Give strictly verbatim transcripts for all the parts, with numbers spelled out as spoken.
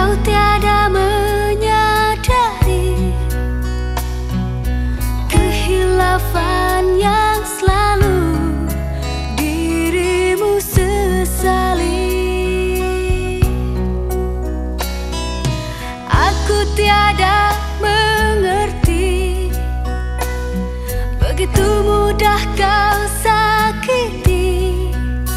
Kau tiada menyadari kehilafan yang selalu dirimu sesali. Aku tiada mengerti begitu mudah kau sakiti,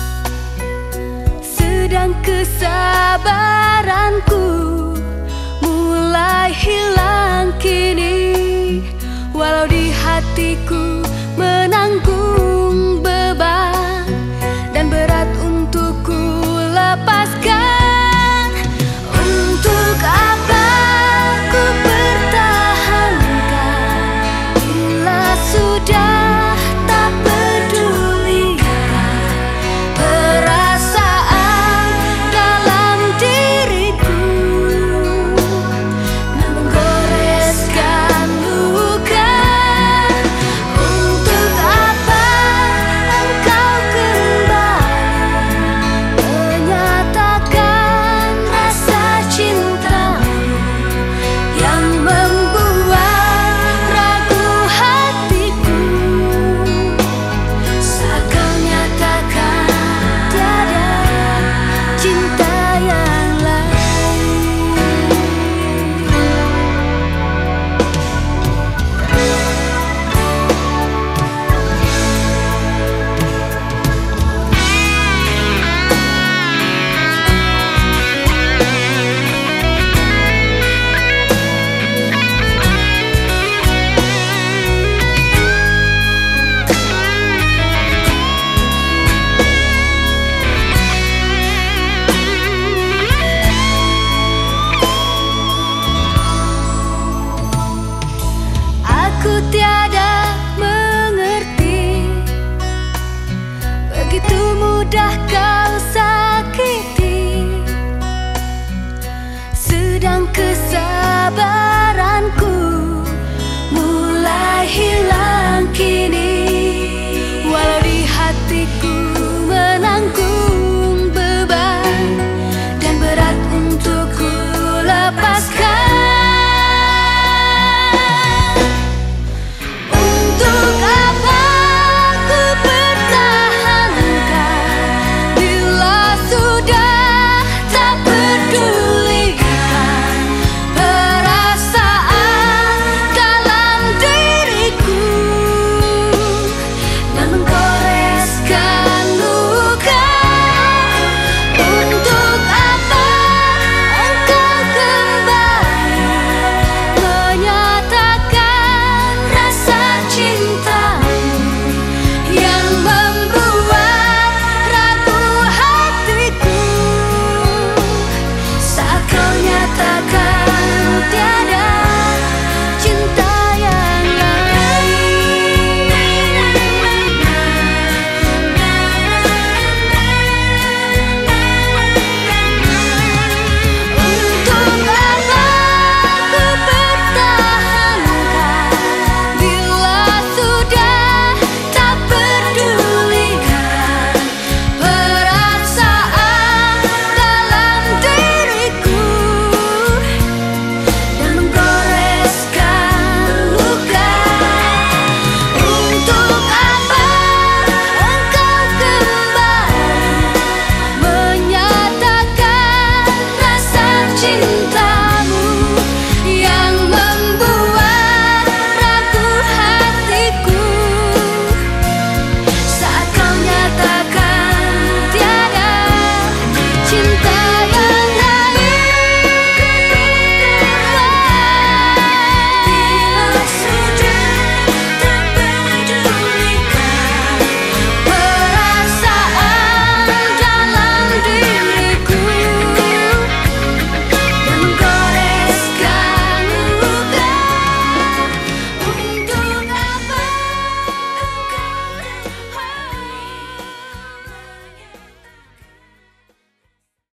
sedang kesabaranku mulai hilang kini. Walau di hatiku menanggung beban dan berat untuk ku lepaskan. Untuk apa ku pertahankan bila sudah tak pedulikan perasaan dalam diriku, namun goreskan luka. Untuk apa engkau kembali menyatakan rasa cintamu yang membuat ragu hatiku, saat kau nyatakan tiada cinta yang lain. Aku tiada mengerti begitu mudah kau sakiti, sedang kesabaranku mulai hilang.